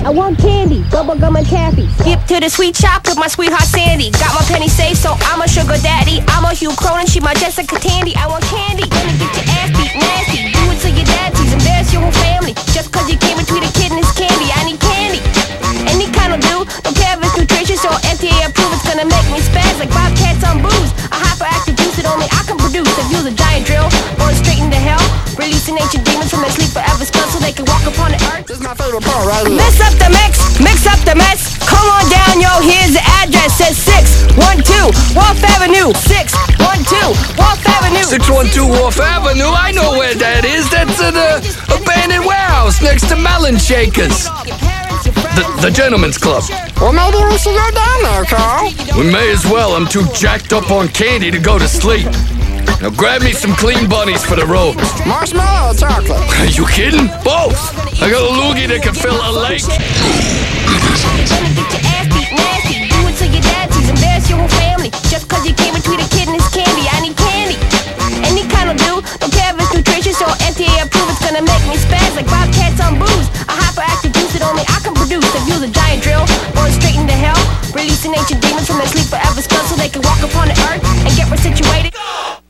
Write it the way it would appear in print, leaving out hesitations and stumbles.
I want candy, bubblegum and taffy. Skip to the sweet shop with my sweetheart Sandy. Got my penny safe, so I'm a sugar daddy. I'm a Hugh Cronin, she my Jessica Tandy. I want candy, gonna get your ass beat nasty. Do it to your daddies, embarrass your whole family. Just cause you came between a kid and his candy. I need candy, any kind of do. Don't care if it's nutritious or FDA approved. It's gonna make me spaz like bobcats on booze. A hyperactive juice that only I can produce. If you's a giant drill, going straight into hell. Releasing ancient demons from their sleep forever skull so they can walk upon the earth. This is my favorite part right here. Mix up the mix up the mess. Come on down, yo, here's the address. Says 612 Wharf Avenue. 612 Wharf Avenue. 612 Wharf Avenue, I know where that is. That's an abandoned warehouse next to Melon Shakers. The Gentleman's Club. Well, maybe we should go down there, Carl. We may as well. I'm too jacked up on candy to go to sleep. Now grab me some clean bunnies for the road. Marshmallow or chocolate? Are you kidding? Both. I got a loogie that can fill a lake. Gonna get your ass beat nasty. Do it to your daddies, embarrass your whole family. Just cause you came between a kid and his candy. I need candy, any kind of do. Don't care if it's nutritious or FDA approved. It's gonna make me spaz like bobcats on booze. A hyperactive juice that only I can produce. If you's a giant drill, going straight into hell. Releasing ancient demons from their sleep forever skull so they can walk upon the earth and get resituated.